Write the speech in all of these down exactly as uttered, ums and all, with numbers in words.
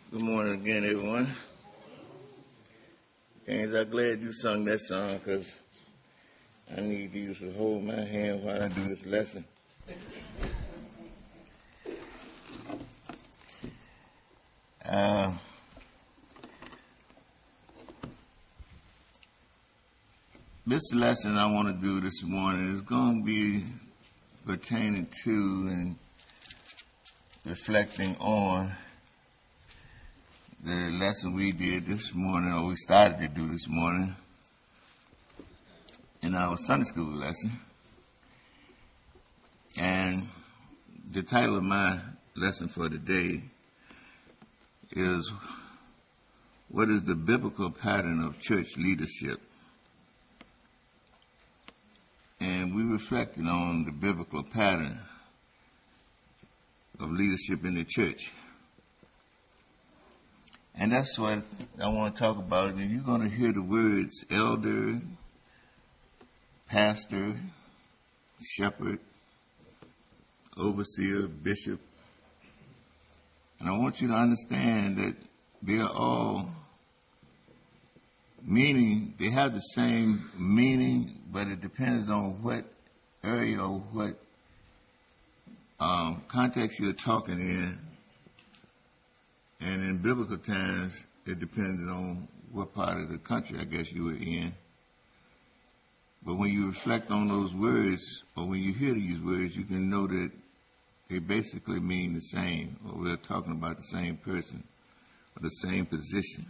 Good morning again, everyone. James, I'm glad you sung that song because I need you to hold my hand while I do this lesson. Uh, this lesson I want to do this morning is going to be pertaining to and reflecting on the lesson we did this morning, or we started to do this morning, in our Sunday school lesson. And the title of my lesson for today is, what is the biblical pattern of church leadership? And we reflected on the biblical pattern of leadership in the church. And that's what I want to talk about. And you're going to hear the words elder, pastor, shepherd, overseer, bishop. And I want you to understand that they are all meaning, they have the same meaning, but it depends on what area or what um, context you're talking in. And in biblical times, it depended on what part of the country, I guess, you were in. But when you reflect on those words, or when you hear these words, you can know that they basically mean the same, or we're talking about the same person, or the same position.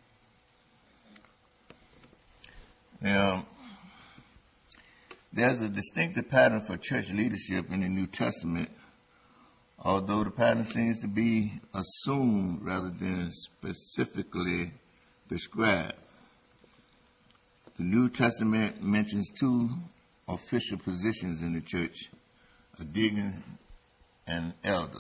Now, there's a distinctive pattern for church leadership in the New Testament, although the pattern seems to be assumed rather than specifically prescribed. The New Testament mentions two official positions in the church, a deacon and elder.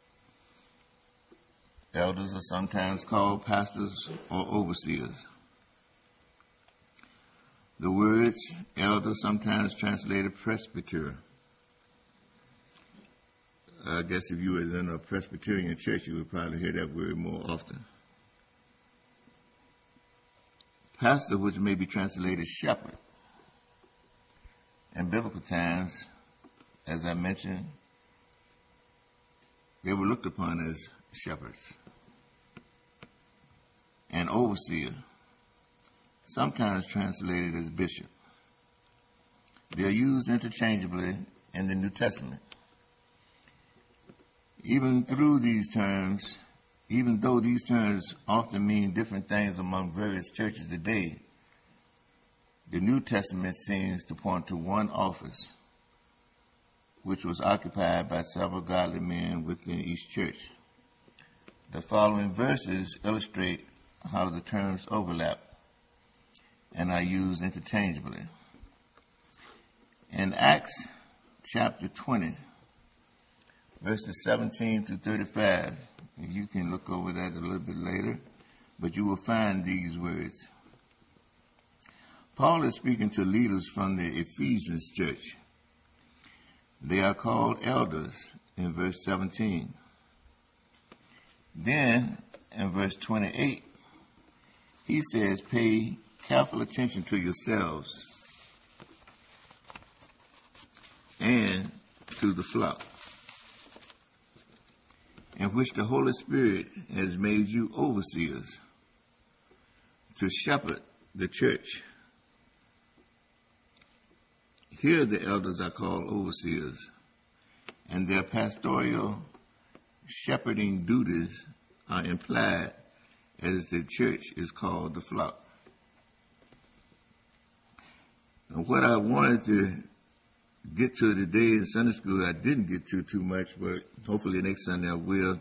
Elders are sometimes called pastors or overseers. The words elder sometimes translated presbyter. I guess if you was in a Presbyterian church, you would probably hear that word more often. Pastor, which may be translated shepherd. In biblical times, as I mentioned, they were looked upon as shepherds. And overseer, sometimes translated as bishop. They are used interchangeably in the New Testament. Even through these terms, even though these terms often mean different things among various churches today, the New Testament seems to point to one office, which was occupied by several godly men within each church. The following verses illustrate how the terms overlap and are used interchangeably. In Acts chapter twenty, verses seventeen through thirty-five. You can look over that a little bit later, but you will find these words. Paul is speaking to leaders from the Ephesians church. They are called elders in verse seventeen. Then, in verse twenty-eight, he says, pay careful attention to yourselves and to the flock, in which the Holy Spirit has made you overseers to shepherd the church. Here the elders are called overseers, and their pastoral shepherding duties are implied as the church is called the flock. And what I wanted to get to today in Sunday school, I didn't get to too much, but hopefully next Sunday I will,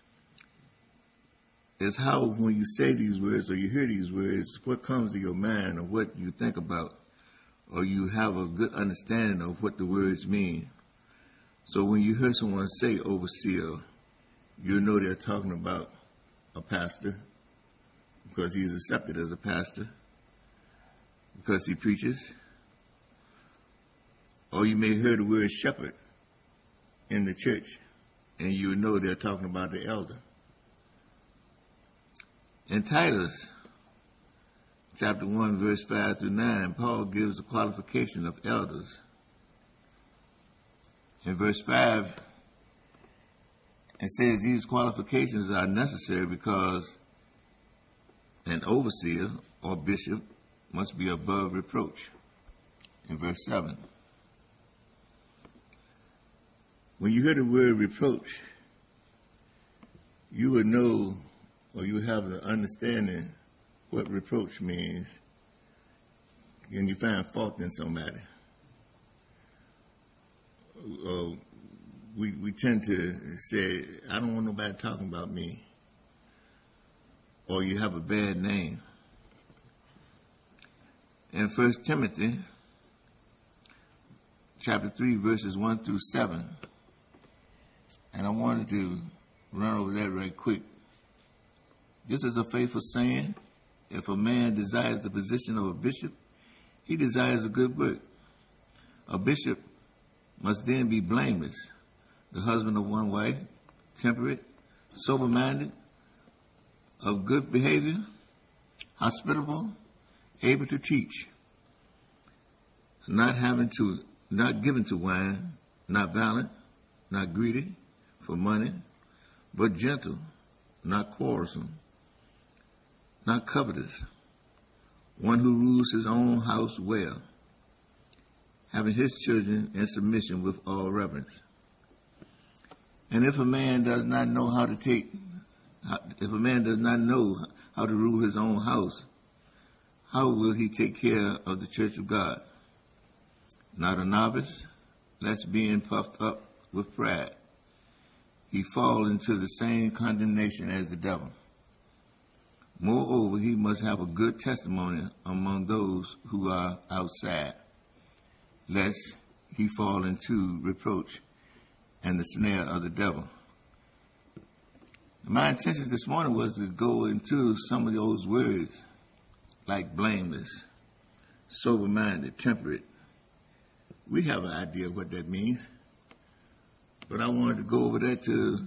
is how when you say these words or you hear these words, what comes to your mind or what you think about, or you have a good understanding of what the words mean. So when you hear someone say overseer, you know they're talking about a pastor, because he's accepted as a pastor, because he preaches. Or you may hear the word shepherd in the church, and you know they're talking about the elder. In Titus, chapter one, verse five through nine, Paul gives the qualification of elders. In verse five, it says these qualifications are necessary because an overseer or bishop must be above reproach. In verse seven, when you hear the word reproach, you would know, or you would have an understanding what reproach means. When you find fault in somebody, uh, we we tend to say, I don't want nobody talking about me, or you have a bad name. In First Timothy, chapter three, verses one through seven, and I wanted to run over that right quick. This is a faithful saying. If a man desires the position of a bishop, he desires a good work. A bishop must then be blameless, the husband of one wife, temperate, sober-minded, of good behavior, hospitable, able to teach, not having to, not given to wine, not violent, not greedy for money, but gentle, not quarrelsome, not covetous, one who rules his own house well, having his children in submission with all reverence. And if a man does not know how to take, if a man does not know how to rule his own house, how will he take care of the church of God? Not a novice, lest being puffed up with pride, he fall into the same condemnation as the devil. Moreover, he must have a good testimony among those who are outside, lest he fall into reproach and the snare of the devil. My intention this morning was to go into some of those words, like blameless, sober-minded, temperate. We have an idea of what that means, but I wanted to go over that to,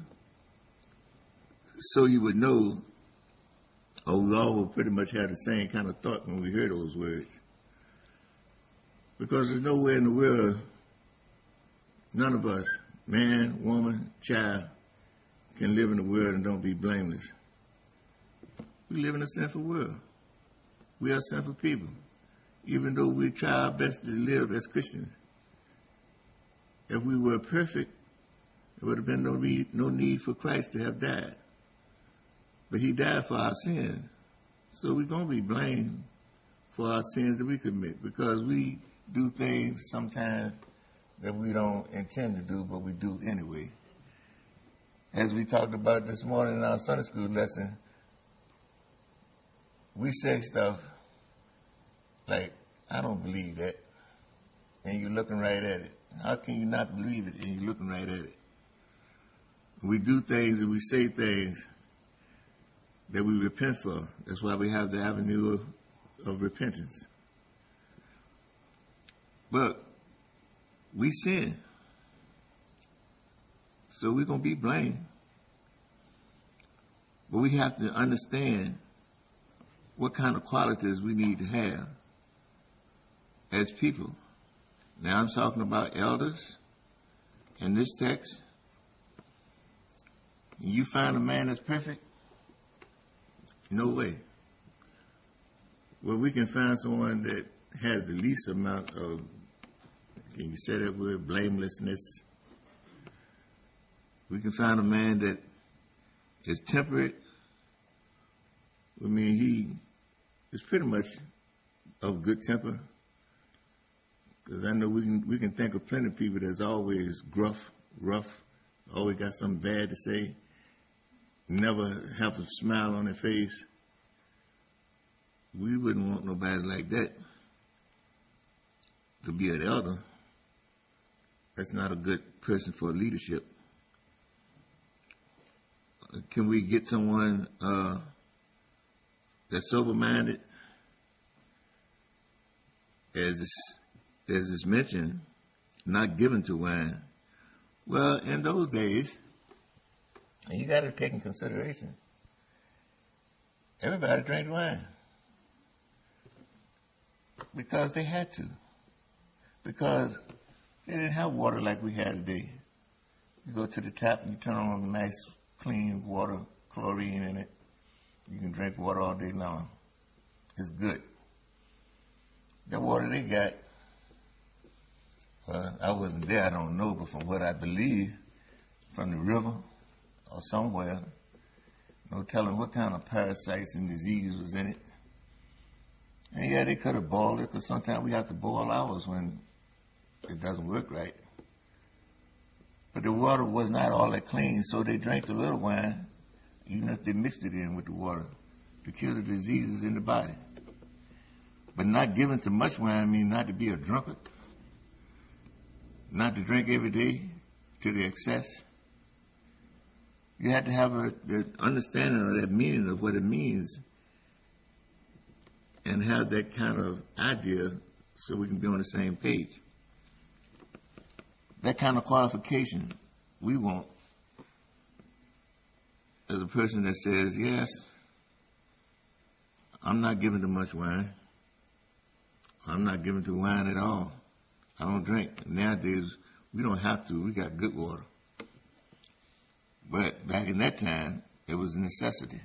so you would know, or we all will pretty much have the same kind of thought when we hear those words. Because there's nowhere in the world, none of us, man, woman, child, can live in the world and don't be blameless. We live in a sinful world. We are sinful people, even though we try our best to live as Christians. If we were perfect, there would have been no need, no need for Christ to have died. But he died for our sins. So we're going to be blamed for our sins that we commit, because we do things sometimes that we don't intend to do, but we do anyway. As we talked about this morning in our Sunday school lesson, we say stuff like, I don't believe that, and you're looking right at it. How can you not believe it and you're looking right at it? We do things and we say things that we repent for. That's why we have the avenue of, of repentance. But we sin. So we're going to be blamed. But we have to understand what kind of qualities we need to have as people. Now I'm talking about elders in this text. You find a man that's perfect? No way. Well, we can find someone that has the least amount of, can you say that word, blamelessness? We can find a man that is temperate. I mean, he is pretty much of good temper. Because I know we can we can think of plenty of people that's always gruff, rough, always got something bad to say, never have a smile on their face. We wouldn't want nobody like that to be an elder. That's not a good person for leadership. Can we get someone uh, that's sober-minded? As it's, as it's mentioned, not given to wine. Well, in those days, and you got to take in consideration, everybody drank wine. Because they had to. Because they didn't have water like we have today. You go to the tap and you turn on nice, clean water, chlorine in it. You can drink water all day long. It's good. The water they got, uh, I wasn't there, I don't know, but from what I believe, from the river or somewhere, no telling what kind of parasites and disease was in it. And yeah, they could have boiled it, because sometimes we have to boil ours when it doesn't work right. But the water was not all that clean, so they drank the little wine, even if they mixed it in with the water, to kill the diseases in the body. But not giving too much wine means not to be a drunkard, not to drink every day to the excess. You have to have a, the understanding of that meaning of what it means and have that kind of idea so we can be on the same page. That kind of qualification we want as a person that says, yes, I'm not giving too much wine. I'm not giving to wine at all. I don't drink. Nowadays, we don't have to. We got good water. But back in that time, it was a necessity.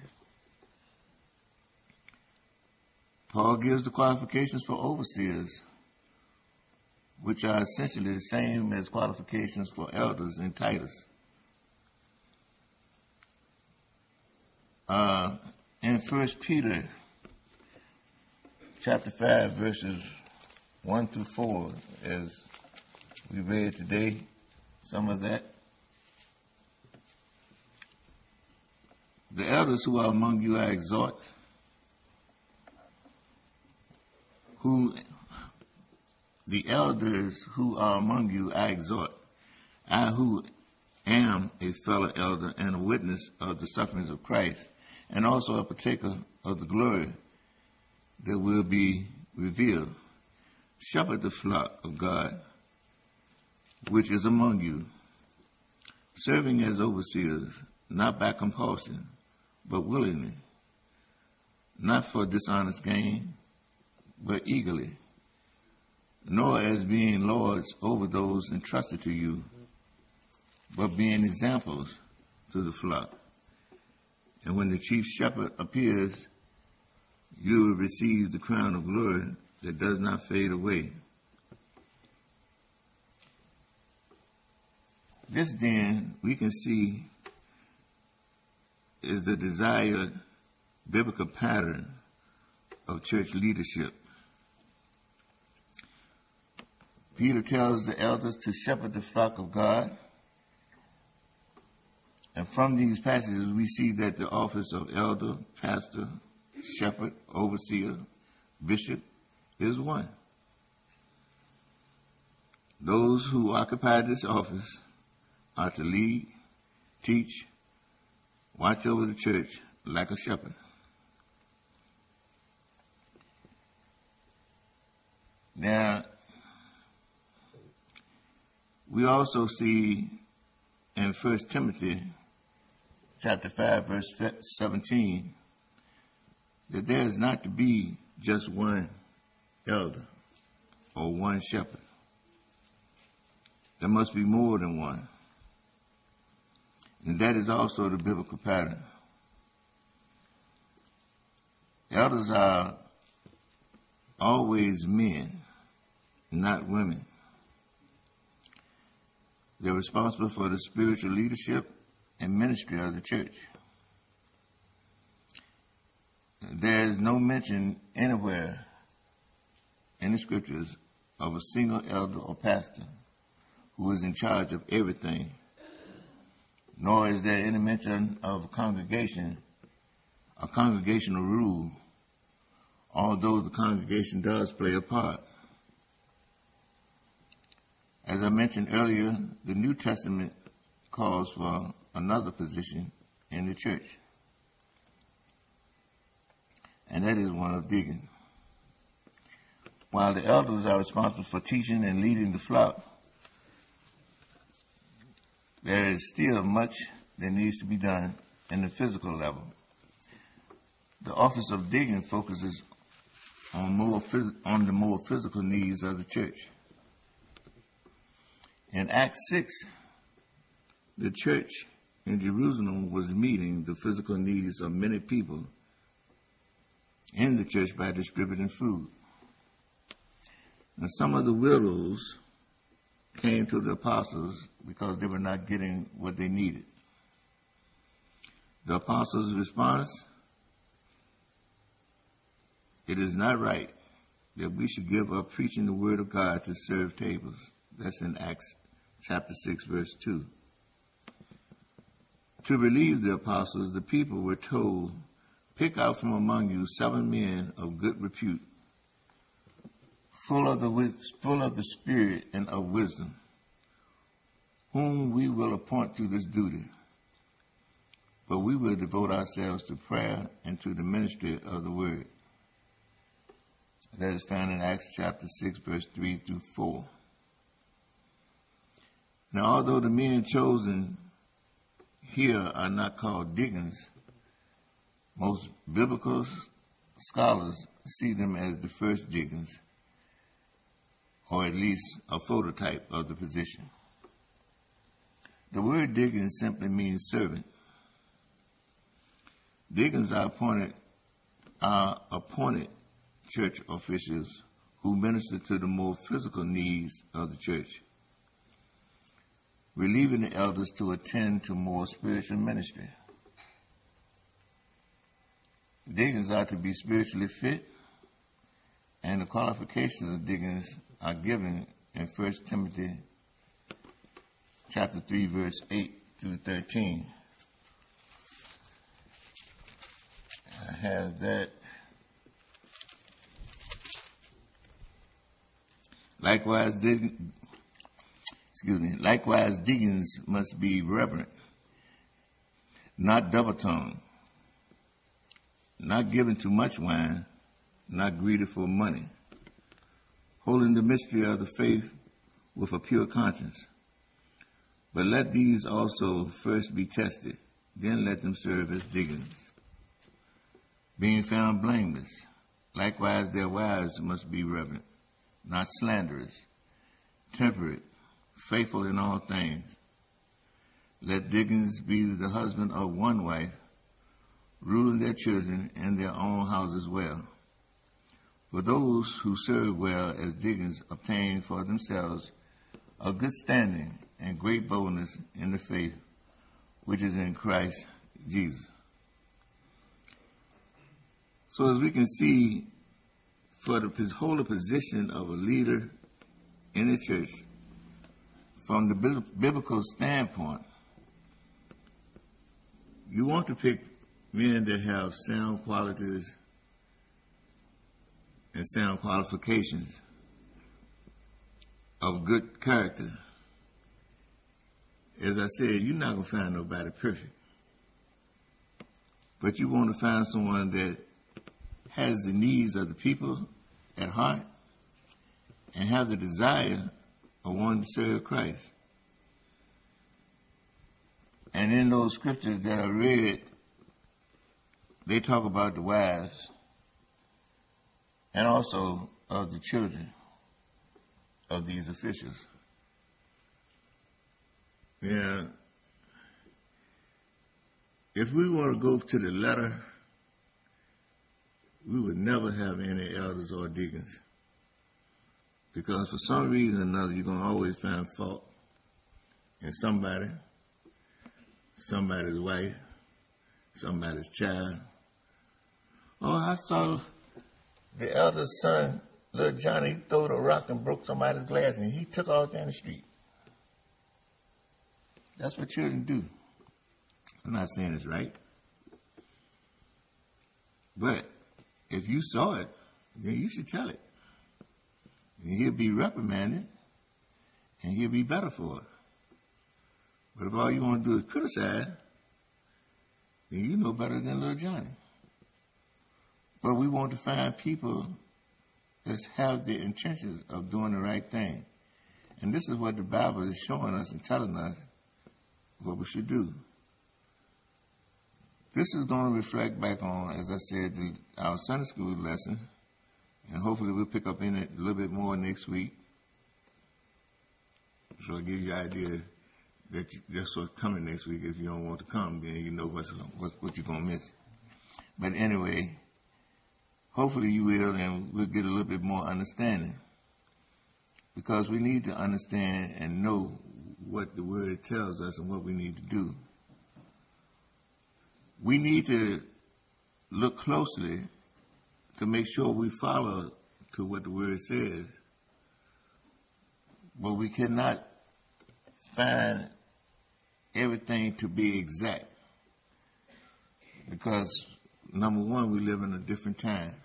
Paul gives the qualifications for overseers, which are essentially the same as qualifications for elders in Titus. Uh, in First Peter, chapter five, verses one through four, as we read today, some of that. The elders who are among you I exhort, who the elders who are among you I exhort, I who am a fellow elder and a witness of the sufferings of Christ, and also a partaker of the glory that will be revealed. Shepherd the flock of God, which is among you, serving as overseers, not by compulsion, but willingly, not for dishonest gain, but eagerly, nor as being lords over those entrusted to you, but being examples to the flock. And when the chief shepherd appears, you will receive the crown of glory that does not fade away. This then we can see is the desired biblical pattern of church leadership. Peter tells the elders to shepherd the flock of God. And from these passages, we see that the office of elder, pastor, shepherd, overseer, bishop is one. Those who occupy this office are to lead, teach, watch over the church like a shepherd. Now, we also see in First Timothy chapter five, verse seventeen, that there is not to be just one elder or one shepherd. There must be more than one. And that is also the biblical pattern. Elders are always men, not women. They're responsible for the spiritual leadership and ministry of the church. There is no mention anywhere in the scriptures of a single elder or pastor who is in charge of everything, nor is there any mention of a congregation, a congregational rule, although the congregation does play a part. As I mentioned earlier, the New Testament calls for another position in the church, and that is one of deacon. While the elders are responsible for teaching and leading the flock, there is still much that needs to be done in the physical level. The office of deacon focuses on more phys- on the more physical needs of the church. In Acts six, the church in Jerusalem was meeting the physical needs of many people in the church by distributing food. And some of the widows came to the apostles because they were not getting what they needed. The apostles' response: it is not right that we should give up preaching the word of God to serve tables. That's in Acts chapter six, verse two. To relieve the apostles, the people were told, pick out from among you seven men of good repute, full of the full of the Spirit and of wisdom, whom we will appoint to this duty. But we will devote ourselves to prayer and to the ministry of the word. That is found in Acts chapter six, verse three through four. Now, although the men chosen here are not called deacons, most biblical scholars see them as the first deacons, or at least a phototype of the position. The word deacon simply means servant. Deacons are appointed, are appointed church officials who minister to the more physical needs of the church, relieving the elders to attend to more spiritual ministry. Deacons are to be spiritually fit, and the qualifications of deacons are given in First Timothy chapter three, verse eight through thirteen. I have that. Likewise, deacons, excuse me. Likewise, deacons must be reverent, not double-tongued, not given to much wine, not greedy for money, holding the mystery of the faith with a pure conscience. But let these also first be tested, then let them serve as deacons, being found blameless. Likewise, their wives must be reverent, not slanderous, temperate, faithful in all things. Let deacons be the husband of one wife, ruling their children and their own houses well. For those who serve well as deacons obtain for themselves a good standing and great boldness in the faith which is in Christ Jesus. So as we can see, for the whole position of a leader in the church, from the biblical standpoint, you want to pick men that have sound qualities and sound qualifications of good character. As I said, you're not going to find nobody perfect. But you want to find someone that has the needs of the people at heart and have the desire of wanting to serve Christ. And in those scriptures that I read, they talk about the wives and also of the children of these officials. Yeah, if we want to go to the letter, we would never have any elders or deacons. Because for some reason or another, you're going to always find fault in somebody, somebody's wife, somebody's child. Oh, I saw the elder's son, little Johnny, he threw a rock and broke somebody's glass, and he took off down the street. That's what children do. I'm not saying it's right. But if you saw it, then you should tell it. And he'll be reprimanded, and he'll be better for it. But if all you want to do is criticize, then you know better than little Johnny. But we want to find people that have the intentions of doing the right thing. And this is what the Bible is showing us and telling us what we should do. This is going to reflect back on, as I said, the, our Sunday school lesson, and hopefully we'll pick up in it a little bit more next week. So I'll give you an idea that you, that's what's coming next week. If you don't want to come, then you know what's, what, what you're going to miss. But anyway, hopefully you will, and we'll get a little bit more understanding. Because we need to understand and know what the Word tells us and what we need to do. We need to look closely to make sure we follow to what the Word says. But we cannot find everything to be exact. Because, number one, we live in a different time.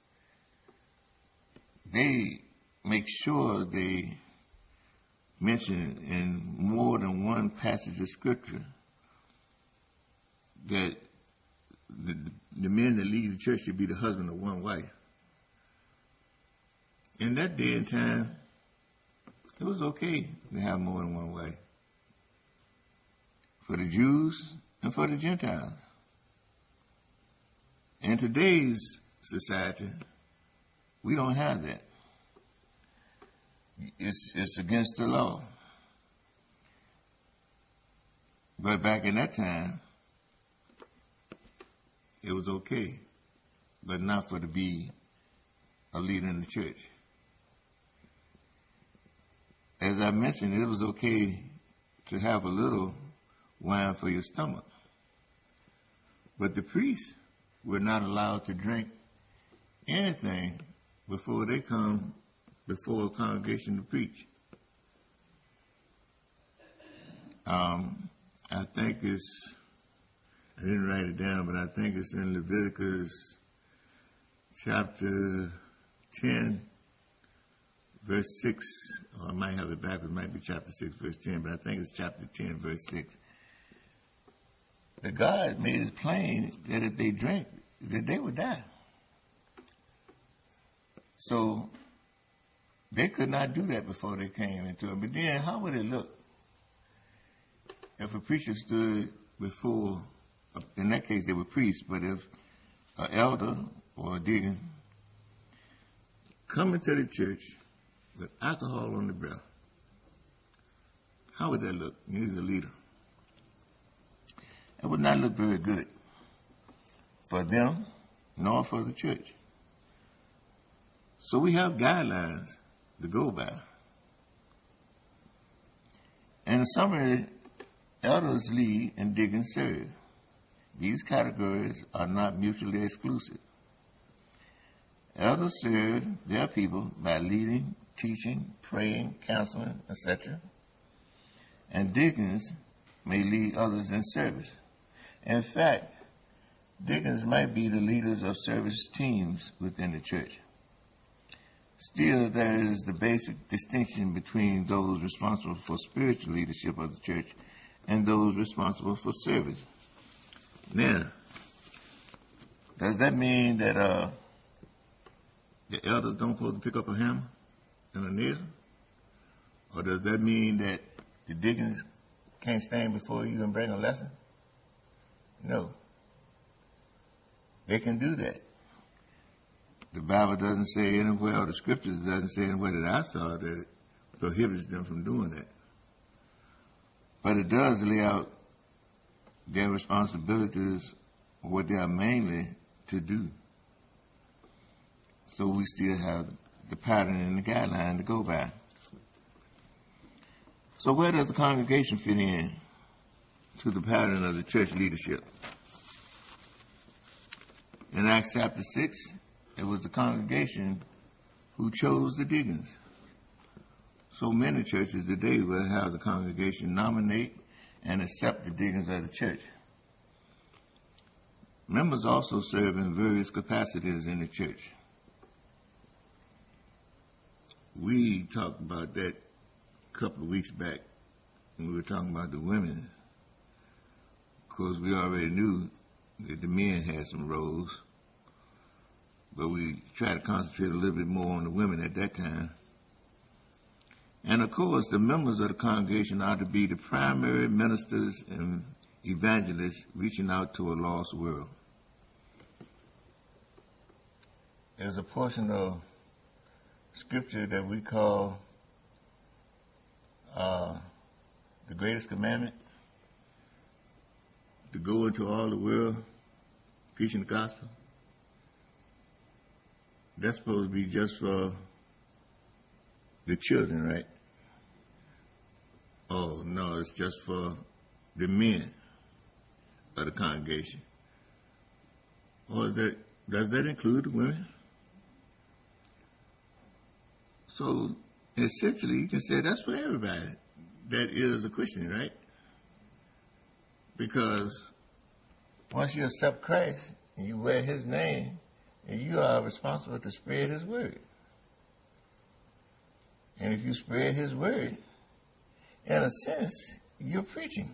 They make sure they mention in more than one passage of Scripture that the, the men that lead the church should be the husband of one wife. In that day and time, it was okay to have more than one wife. For the Jews and for the Gentiles. In today's society, we don't have that. It's, it's against the law. But back in that time, it was okay, but not for to be a leader in the church. As I mentioned, it was okay to have a little wine for your stomach. But the priests were not allowed to drink anything before they come before a congregation to preach. Um, I think it's, I didn't write it down, but I think it's in Leviticus chapter ten, verse six, or I might have it backwards, it might be chapter six, verse ten, but I think it's chapter ten, verse six. That God made it plain that if they drank, that they would die. So they could not do that before they came into it. But then how would it look if a preacher stood before, in that case they were priests, but if an elder or a deacon come into the church with alcohol on the breath? How would that look? He's a leader. It would not look very good for them nor for the church. So we have guidelines to go by. In summary, elders lead and deacons serve. These categories are not mutually exclusive. Elders serve their people by leading, teaching, praying, counseling, et cetera. And deacons may lead others in service. In fact, deacons might be the leaders of service teams within the church. Still, there is the basic distinction between those responsible for spiritual leadership of the church and those responsible for service. Now, does that mean that uh, the elders don't supposed to pick up a hammer and a nail? Or does that mean that the deacons can't stand before you and bring a lesson? No. They can do that. The Bible doesn't say anywhere, or the Scriptures doesn't say anywhere that I saw that it prohibits them from doing that. But it does lay out their responsibilities, what they are mainly to do. So we still have the pattern and the guideline to go by. So where does the congregation fit in to the pattern of the church leadership? In Acts chapter six, it was the congregation who chose the deacons. So many churches today will have the congregation nominate and accept the deacons of the church. Members also serve in various capacities in the church. We talked about that a couple of weeks back when we were talking about the women. Of course, we already knew that the men had some roles, but we tried to concentrate a little bit more on the women at that time. And of course, the members of the congregation are to be the primary ministers and evangelist reaching out to a lost world. There's a portion of scripture that we call uh, the greatest commandment, to go into all the world preaching the gospel. That's supposed to be just for the children, right? Oh, no, it's just for the men of the congregation. Or is that, does that include the women? So essentially, you can say that's for everybody that is a Christian, right? Because once you accept Christ and you wear his name, and you are responsible to spread his word. And if you spread his word, in a sense, you're preaching.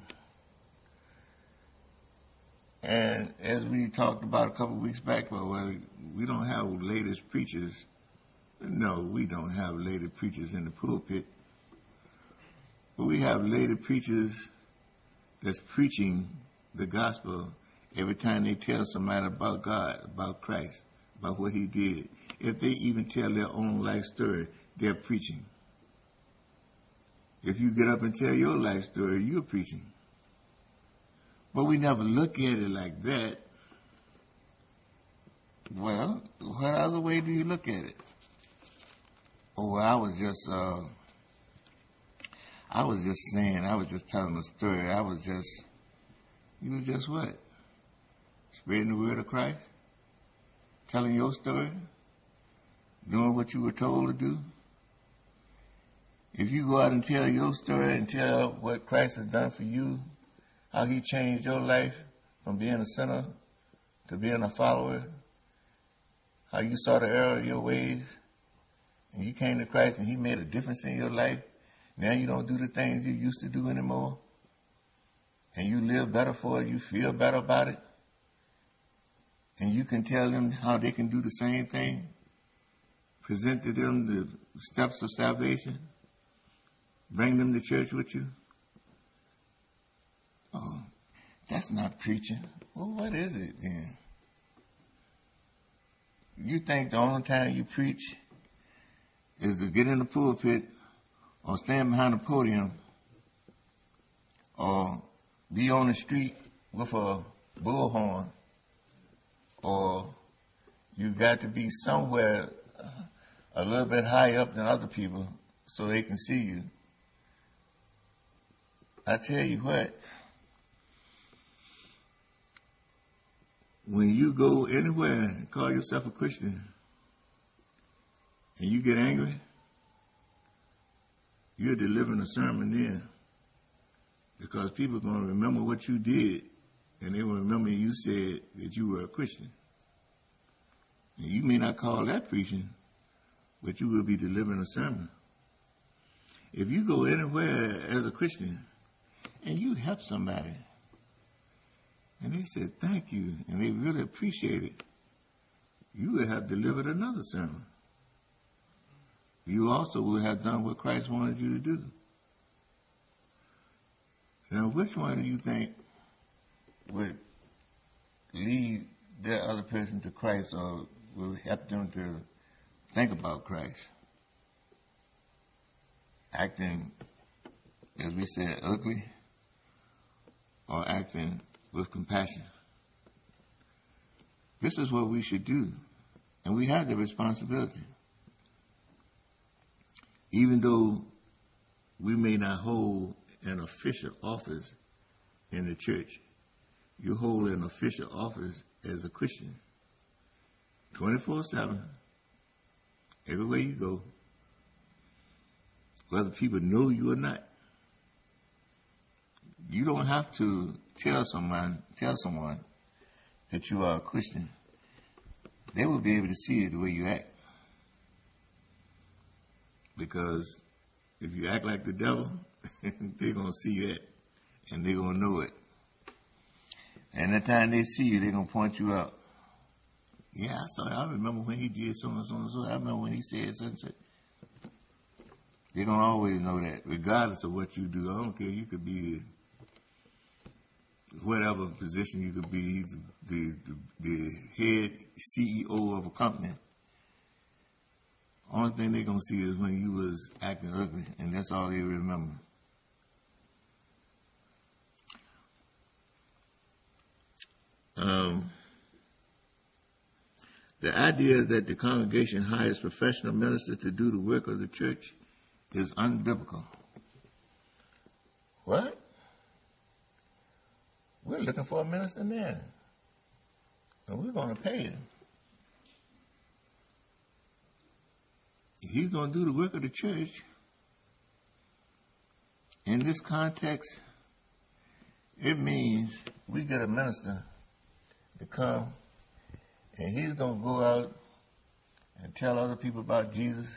And as we talked about a couple of weeks back, well, we don't have latest preachers. No, we don't have lady preachers in the pulpit. But we have lady preachers that's preaching the gospel every time they tell somebody about God, about Christ, about what he did. If they even tell their own life story, they're preaching. If you get up and tell your life story, you're preaching. But we never look at it like that. Well, what other way do you look at it? Oh, well, I was just, uh, I was just saying, I was just telling a story. I was just, you was just what? Spreading the word of Christ? Telling your story? Doing what you were told to do? If you go out and tell your story and tell what Christ has done for you, how he changed your life from being a sinner to being a follower, how you saw the error of your ways, and you came to Christ and he made a difference in your life, now you don't do the things you used to do anymore, and you live better for it, you feel better about it, and you can tell them how they can do the same thing, present to them the steps of salvation, bring them to church with you. Oh, that's not preaching. Well, what is it then? You think the only time you preach is to get in the pulpit or stand behind the podium or be on the street with a bullhorn, or you got to be somewhere a little bit higher up than other people so they can see you. I tell you what, when you go anywhere and call yourself a Christian and you get angry, you're delivering a sermon then, because people are going to remember what you did, and they will remember you said that you were a Christian. And you may not call that preaching, but you will be delivering a sermon. If you go anywhere as a Christian and you help somebody, and they said thank you, and they really appreciate it, you will have delivered another sermon. You also will have done what Christ wanted you to do. Now, which one do you think would lead that other person to Christ, or will help them to think about Christ? Acting, as we said, ugly, or acting with compassion? This is what we should do, and we have the responsibility. Even though we may not hold an official office in the church, you hold an official office as a Christian, twenty-four seven, everywhere you go, whether people know you or not. You don't have to tell someone, tell someone that you are a Christian. They will be able to see it the way you act. Because if you act like the devil, they're going to see that, and they're going to know it. And the time they see you, they're going to point you out. Yeah, I saw it. I remember when he did so and so and so. I remember when he said such and such. They're going to always know that, regardless of what you do. I don't care. You could be whatever position you could be, the, the, the head C E O of a company. Only thing they're going to see is when you was acting ugly, and that's all they remember. Um, the idea that the congregation hires professional ministers to do the work of the church is unbiblical. What? We're looking for a minister now, and we're going to pay him. He's going to do the work of the church. In this context, it means we get a minister to come, and he's going to go out and tell other people about Jesus.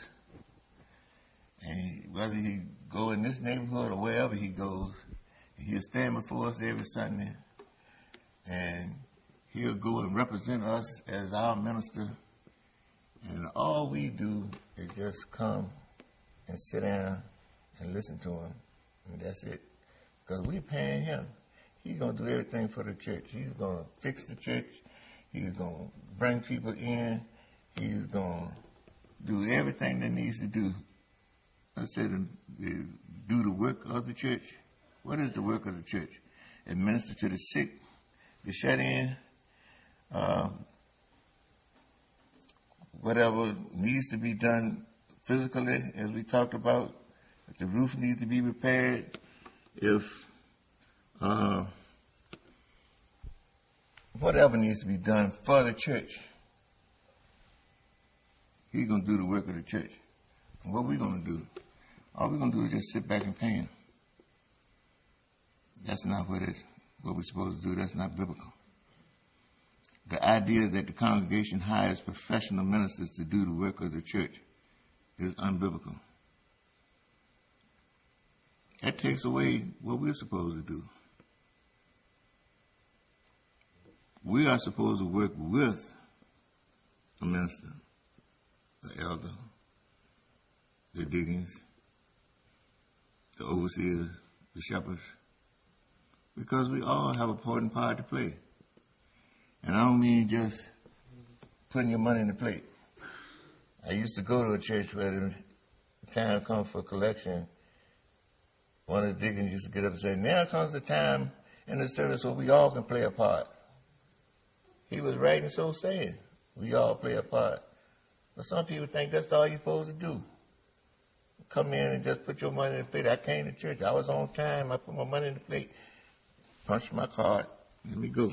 And whether he go in this neighborhood or wherever he goes, he'll stand before us every Sunday, and he'll go and represent us as our minister. And all we do is just come and sit down and listen to him, and that's it. Because we're paying him. He's going to do everything for the church. He's going to fix the church. He's going to bring people in. He's going to do everything that needs to do. I said, do the work of the church. What is the work of the church? Administer to the sick, the shut in, uh, whatever needs to be done physically, as we talked about. If the roof needs to be repaired, if uh, whatever needs to be done for the church, he's going to do the work of the church. And what are we going to do? All we're going to do is just sit back and pay him. That's not what it's, what we're supposed to do. That's not biblical. The idea that the congregation hires professional ministers to do the work of the church is unbiblical. That takes away what we're supposed to do. We are supposed to work with the minister, the elder, the deacons, the overseers, the shepherds, because we all have a important part to play. And I don't mean just putting your money in the plate. I used to go to a church where the time comes for collection. One of the deacons used to get up and say, now comes the time in the service where we all can play a part. He was right in so saying. We all play a part. But some people think that's all you're supposed to do. Come in and just put your money in the plate. I came to church. I was on time. I put my money in the plate. Punched my card. Let me go.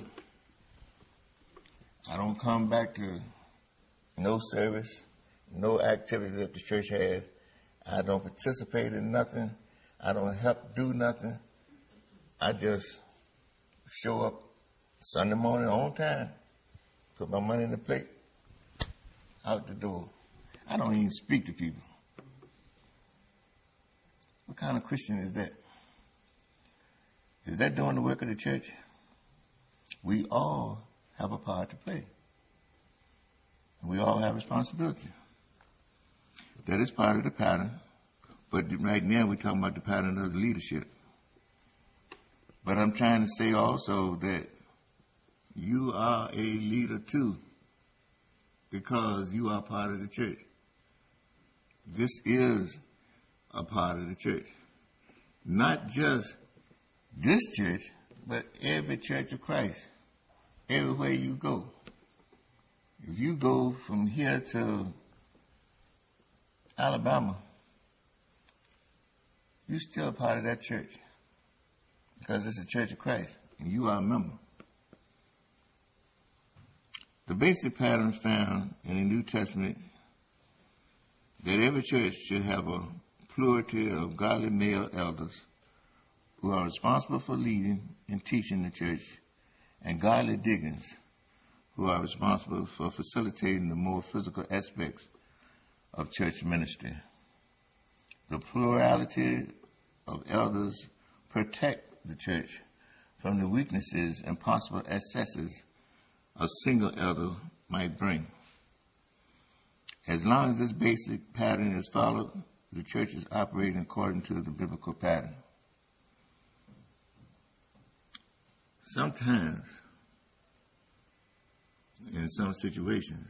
I don't come back to no service, no activity that the church has. I don't participate in nothing. I don't help do nothing. I just show up Sunday morning on time, put my money in the plate, out the door. I don't even speak to people. What kind of Christian is that? Is that doing the work of the church? We all have a part to play. We all have responsibility. That is part of the pattern. But right now we're talking about the pattern of the leadership. But I'm trying to say also that you are a leader too, because you are part of the church. This is a part of the church. Not just this church, but every church of Christ. Everywhere you go. If you go from here to Alabama, you're still a part of that church, because it's a church of Christ, and you are a member. The basic pattern found in the New Testament that every church should have a plurality of godly male elders who are responsible for leading and teaching the church, and godly deacons who are responsible for facilitating the more physical aspects of church ministry. The plurality of elders protect the church from the weaknesses and possible excesses a single elder might bring. As long as this basic pattern is followed, the church is operating according to the biblical pattern. sometimes, in some situations,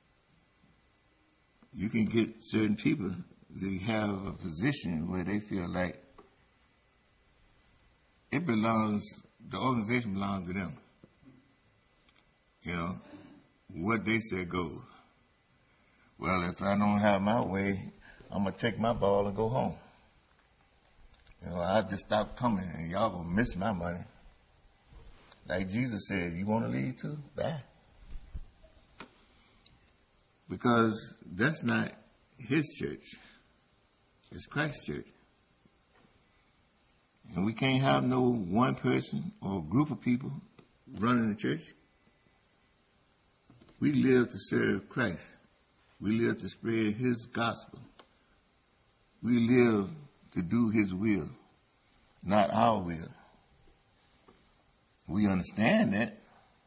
you can get certain people, they have a position where they feel like it belongs, the organization belongs to them. You know, what they say goes. Well, if I don't have my way, I'm going to take my ball and go home. You know, I'll just stop coming and y'all going to miss my money. Like Jesus said, you want to leave too? Bye. Because that's not his church. It's Christ's church. And we can't have no one person or group of people running the church. We live to serve Christ. We live to spread his gospel. We live to do his will, not our will. We understand that.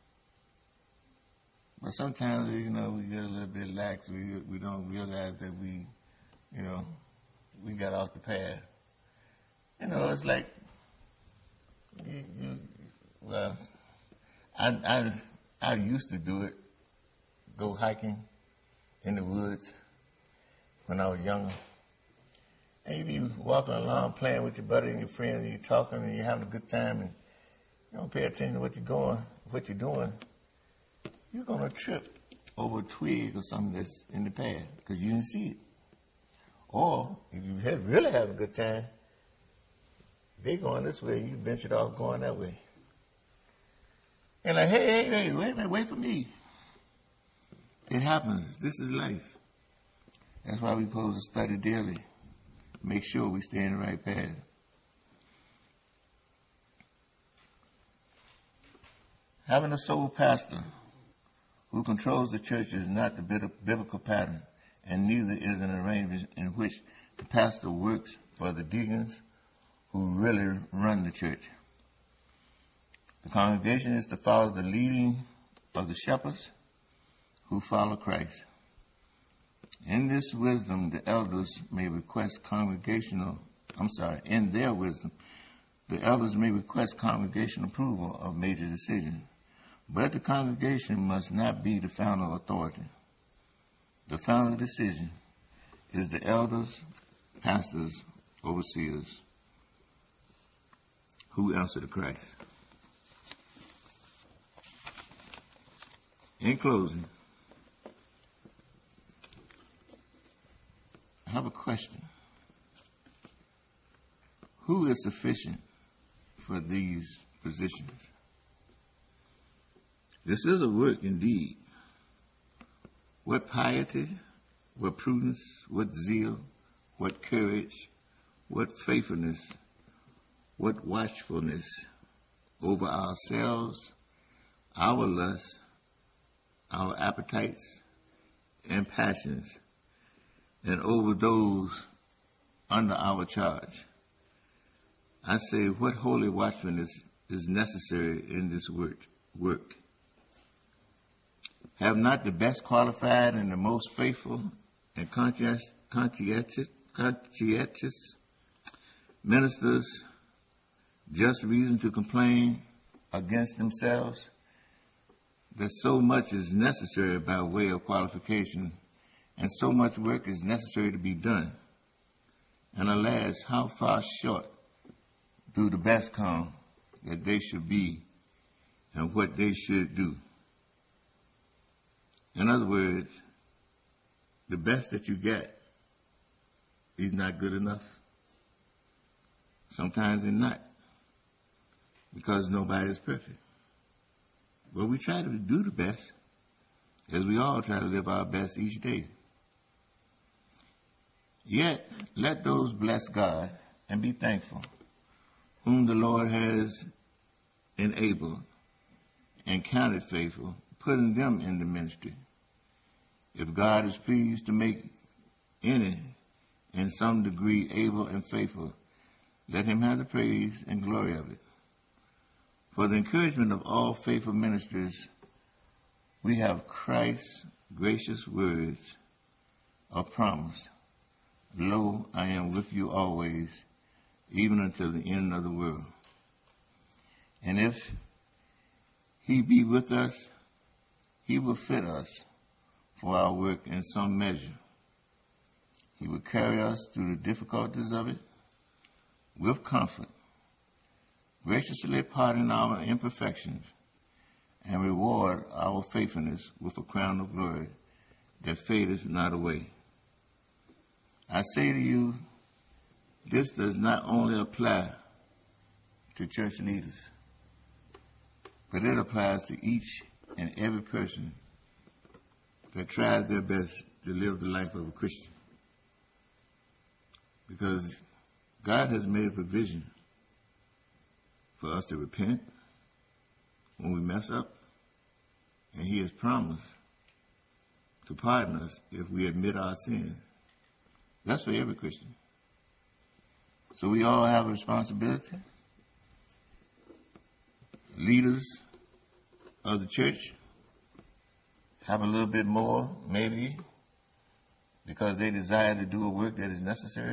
But sometimes, you know, we get a little bit lax. We we don't realize that we, you know, we got off the path. You know, it's like, you, you, well, I, I, I used to do it, go hiking in the woods when I was younger. And you be walking along, playing with your buddy and your friends, and you're talking and you're having a good time, and you don't pay attention to what you're going, what you're doing. You're going to trip over a twig or something that's in the path because you didn't see it. Or if you had really having a good time, they going this way, you ventured off going that way. And like, hey, hey, hey, wait a minute, wait for me. It happens. This is life. That's why we're supposed to study daily. Make sure we stay in the right path. Having a sole pastor who controls the church is not the biblical pattern, and neither is an arrangement in which the pastor works for the deacons who really run the church. The congregation is to follow the leading of the shepherds who follow Christ. In this wisdom, the elders may request congregational, I'm sorry, in their wisdom, the elders may request congregational approval of major decisions. But the congregation must not be the final authority. The final decision is the elders, pastors, overseers who answer to Christ. In closing, I have a question. Who is sufficient for these positions? This is a work indeed. What piety, what prudence, what zeal, what courage, what faithfulness, what watchfulness over ourselves, our lusts, our appetites and passions, and over those under our charge. I say, what holy watchfulness is necessary in this work? work? Have not the best qualified and the most faithful and conscientious, conscientious, conscientious ministers just reason to complain against themselves that so much is necessary by way of qualification and so much work is necessary to be done? And alas, how far short do the best come that they should be and what they should do? In other words, the best that you get is not good enough. Sometimes it's not, because nobody is perfect. But we try to do the best, as we all try to live our best each day. Yet, let those bless God and be thankful, whom the Lord has enabled and counted faithful, putting them in the ministry. If God is pleased to make any in some degree able and faithful, let him have the praise and glory of it. For the encouragement of all faithful ministers, we have Christ's gracious words of promise. Lo, I am with you always, even until the end of the world. And if he be with us, he will fit us for our work in some measure. He will carry us through the difficulties of it with comfort, graciously pardon our imperfections, and reward our faithfulness with a crown of glory that fadeth not away. I say to you, this does not only apply to church leaders, but it applies to each and every person that tries their best to live the life of a Christian. Because God has made a provision for us to repent when we mess up, and he has promised to pardon us if we admit our sins. That's for every Christian. So we all have a responsibility. Leaders of the church have a little bit more, maybe, because they desire to do a work that is necessary.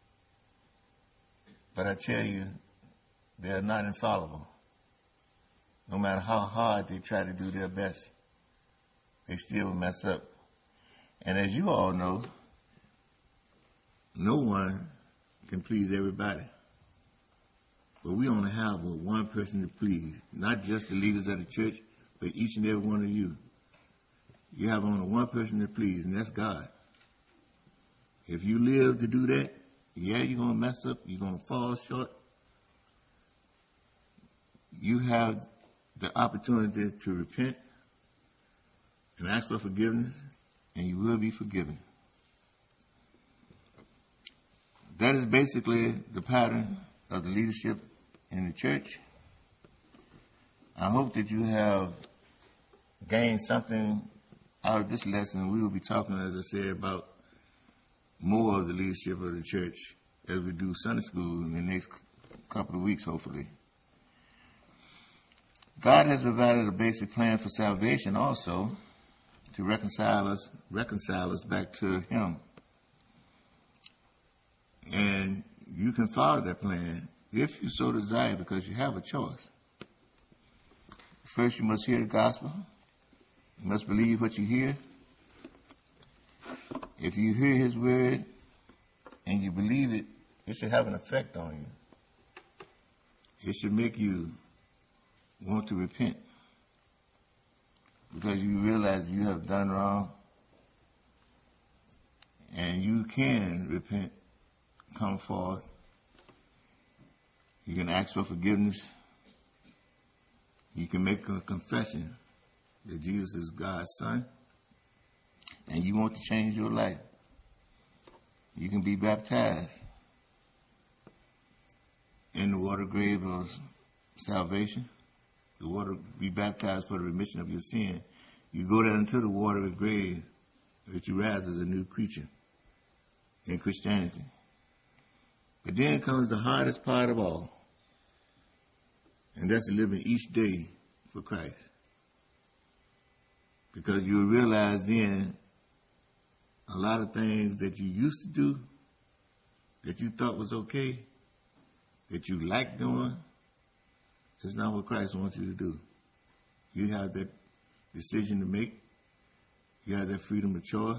But I tell you, they are not infallible. No matter how hard they try to do their best, they still mess up. And as you all know, no one can please everybody. But we only have but one person to please, not just the leaders of the church, but each and every one of you. You have only one person to please, and that's God. If you live to do that, yeah, you're going to mess up, you're going to fall short. You have the opportunity to repent and ask for forgiveness, and you will be forgiven. That is basically the pattern of the leadership in the church. I hope that you have gained something out of this lesson. We will be talking, as I said, about more of the leadership of the church as we do Sunday school in the next couple of weeks, hopefully. God has provided a basic plan for salvation also to reconcile us, reconcile us back to him. And you can follow that plan if you so desire, because you have a choice. First, you must hear the gospel. You must believe what you hear. If you hear his word and you believe it, it should have an effect on you. It should make you want to repent because you realize you have done wrong, and you can repent, come forth. You can ask for forgiveness. You can make a confession that Jesus is God's Son, and you want to change your life. You can be baptized in the water grave of salvation. The water, be baptized for the remission of your sin. You go down into the water grave, that you rise as a new creature in Christianity. But then comes the hardest part of all, and that's living each day for Christ. Because you realize then a lot of things that you used to do, that you thought was okay, that you liked doing, is not what Christ wants you to do. You have that decision to make. You have that freedom of choice.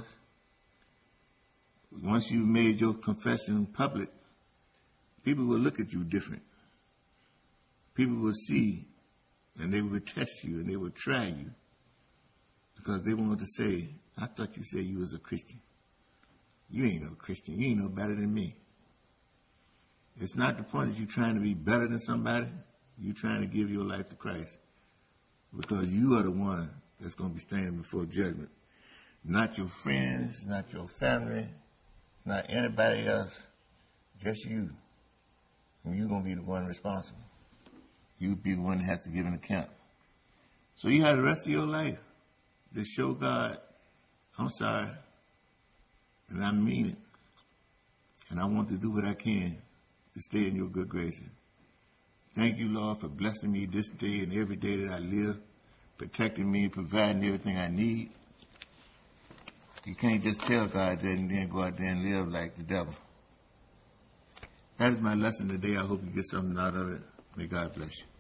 Once you've made your confession public, people will look at you different. People will see, and they will test you, and they will try you, because they want to say, I thought you said you was a Christian. You ain't no Christian. You ain't no better than me. It's not the point that you're trying to be better than somebody. You're trying to give your life to Christ, because you are the one that's going to be standing before judgment. Not your friends, not your family, not anybody else, just you. And you're going to be the one responsible. You'll be the one that has to give an account. So you have the rest of your life to show God, I'm sorry, and I mean it. And I want to do what I can to stay in your good graces. Thank you, Lord, for blessing me this day and every day that I live, protecting me, providing everything I need. You can't just tell God that and then go out there and live like the devil. That is my lesson today. I hope you get something out of it. May God bless you.